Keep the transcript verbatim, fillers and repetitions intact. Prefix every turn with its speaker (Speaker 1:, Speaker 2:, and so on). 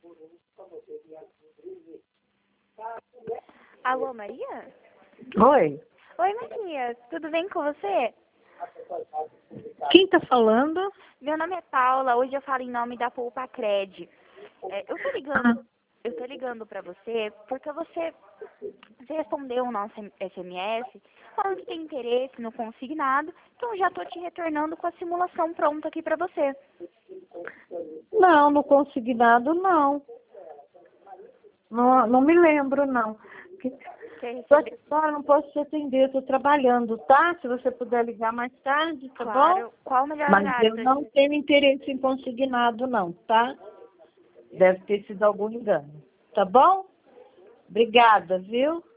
Speaker 1: Alô, Maria?
Speaker 2: Oi,
Speaker 1: Oi, Maria. Tudo bem com você?
Speaker 2: quem tá falando?
Speaker 1: Meu nome é Paula. Hoje eu falo em nome da Poupa Cred. É, eu tô ligando,
Speaker 2: Ah,
Speaker 1: eu tô ligando para você porque você, você respondeu o nosso S M S falando que tem interesse no consignado. Então já tô te retornando com a simulação pronta aqui para você.
Speaker 2: não, no consignado não. Não, não me lembro, não. Que-
Speaker 1: Você
Speaker 2: Tô
Speaker 1: recebeu?
Speaker 2: aqui fora, não posso te atender, estou trabalhando, tá? Se você puder ligar mais tarde, tá bom?
Speaker 1: Claro. Qual o melhor
Speaker 2: Mas
Speaker 1: horário?
Speaker 2: eu
Speaker 1: pra-
Speaker 2: não tenho interesse em consignado, não, tá? Deve ter sido algum engano. Tá bom? Obrigada, viu?